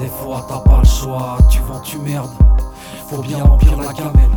fois t'as pas le choix, tu vends, tu merdes. Faut bien remplir la gamelle.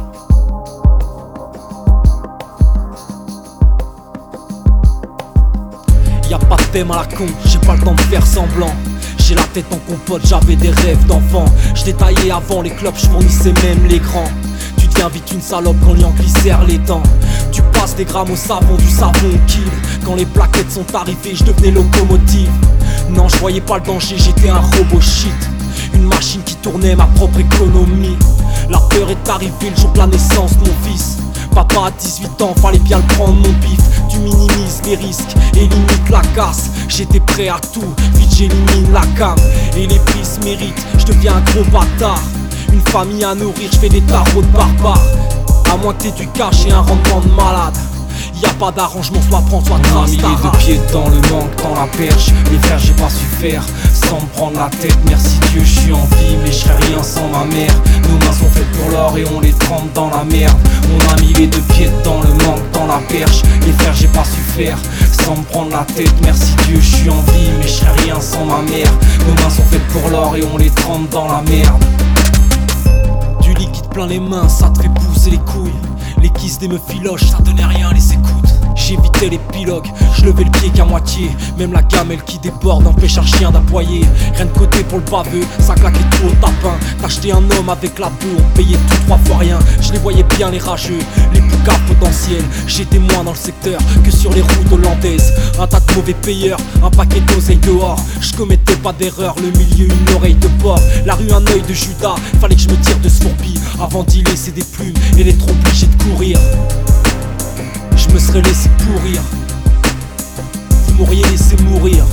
Y'a pas de thème à la con, j'ai pas le temps de faire semblant. J'ai la tête en compote, j'avais des rêves d'enfant. J'étais taillé avant les clopes, j'fournissais même les grands. Tu deviens vite une salope quand l'Yankee serre les dents. Tu passes des grammes au savon, du savon au kill. Quand les plaquettes sont arrivées, je devenais locomotive. Non, je voyais pas le danger, j'étais un robot shit. Une machine qui tournait ma propre économie. La peur est arrivée le jour de la naissance de mon fils. Papa à 18 ans, fallait bien le prendre mon bif. Tu minimises les risques et limites la casse. J'étais prêt à tout, vite j'élimine la cam. Et les prix se méritent, je deviens un gros bâtard. Une famille à nourrir, je fais des tarots de barbares. À moins que t'aies du cash et un rendement de malade. Y'a pas d'arrangement, soit prends, soit trace. Mis les deux pieds dans le manque, dans la perche. Les frères j'ai pas su faire, sans me prendre la tête. Merci Dieu, je suis en vie, mais je serais rien sans ma mère. Nos mains sont faites pour l'or et on les trempe dans la merde. On a mis les deux pieds dans le manque, dans la perche. Les frères j'ai pas su faire, sans me prendre la tête. Merci Dieu, je suis en vie, mais je serais rien sans ma mère. Nos mains sont faites pour l'or et on les trempe dans la merde. Du liquide plein les mains, ça te fait pousser les couilles. Les kisses des meufs filoches, ça donnait rien, les écoutes. J'évitais l'épilogue, je levais le pied qu'à moitié. Même la gamelle qui déborde empêche un chien d'aboyer. Rien de côté pour le baveux, ça claquait tout au tapin. T'achetais un homme avec la bœuf, on payait tout 3 fois rien. Je les voyais bien les rageux, les boucards potentiels. J'étais moins dans le secteur que sur les routes hollandaises. Un tas de mauvais payeurs, un paquet d'oseille dehors. Je commettais pas d'erreur, le milieu une oreille de porc. La rue un œil de Judas, fallait que je me tire de ce fourbi. Avant d'y laisser des plumes et d'être obligé de courir. Je me serais laissé pourrir, vous m'auriez laissé mourir.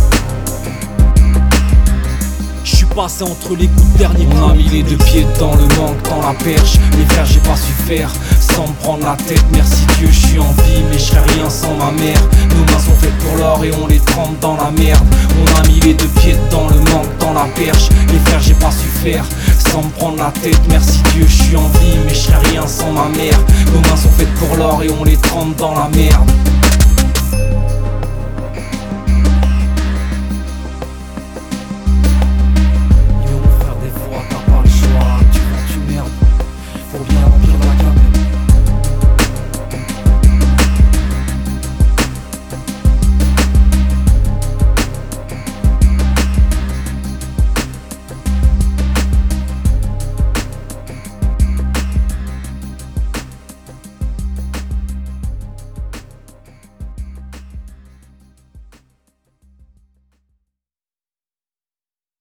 Je suis passé entre les coups de dernier. On a mis les deux pieds dans le manque, dans la perche. Les frères j'ai pas su faire, sans me prendre la tête. Merci Dieu, je suis en vie, mais je serais rien sans ma mère. Nos mains sont faites pour l'or et on les trempe dans la merde. On a mis les deux pieds dans le manque, dans la perche. Les frères j'ai pas su faire, sans me prendre la tête. Merci Dieu, je suis en vie, mais je serais rien sans ma mère. Nos mains sont faites pour l'or et on les trempe dans la merde.